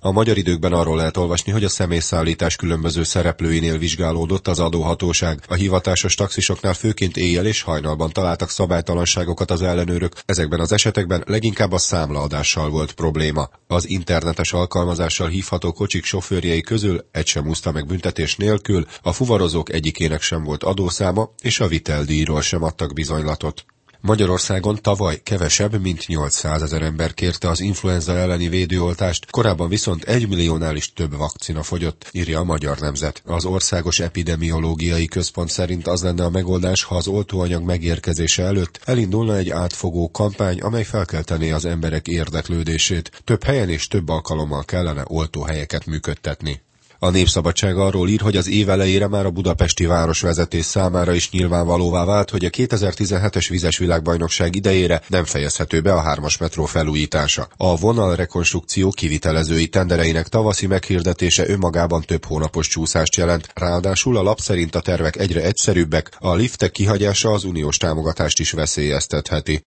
A Magyar Időkben arról lehet olvasni, hogy a személyszállítás különböző szereplőinél vizsgálódott az adóhatóság. A hivatásos taxisoknál főként éjjel és hajnalban találtak szabálytalanságokat az ellenőrök. Ezekben az esetekben leginkább a számlaadással volt probléma. Az internetes alkalmazással hívható kocsik sofőrjei közül egy sem úszta meg büntetés nélkül, a fuvarozók egyikének sem volt adószáma, és a viteldíjról sem adtak bizonylatot. Magyarországon tavaly kevesebb, mint 800 000 ember kérte az influenza elleni védőoltást, korábban viszont 1 milliónál is több vakcina fogyott, írja a Magyar Nemzet. Az Országos Epidemiológiai Központ szerint az lenne a megoldás, ha az oltóanyag megérkezése előtt elindulna egy átfogó kampány, amely felkeltené az emberek érdeklődését. Több helyen és több alkalommal kellene oltóhelyeket működtetni. A Népszabadság arról ír, hogy az év elejére már a budapesti városvezetés számára is nyilvánvalóvá vált, hogy a 2017-es vizes világbajnokság idejére nem fejezhető be a 3-as metró felújítása. A vonalrekonstrukció kivitelezői tendereinek tavaszi meghirdetése önmagában több hónapos csúszást jelent, ráadásul a lap szerint a tervek egyre egyszerűbbek, a liftek kihagyása az uniós támogatást is veszélyeztetheti.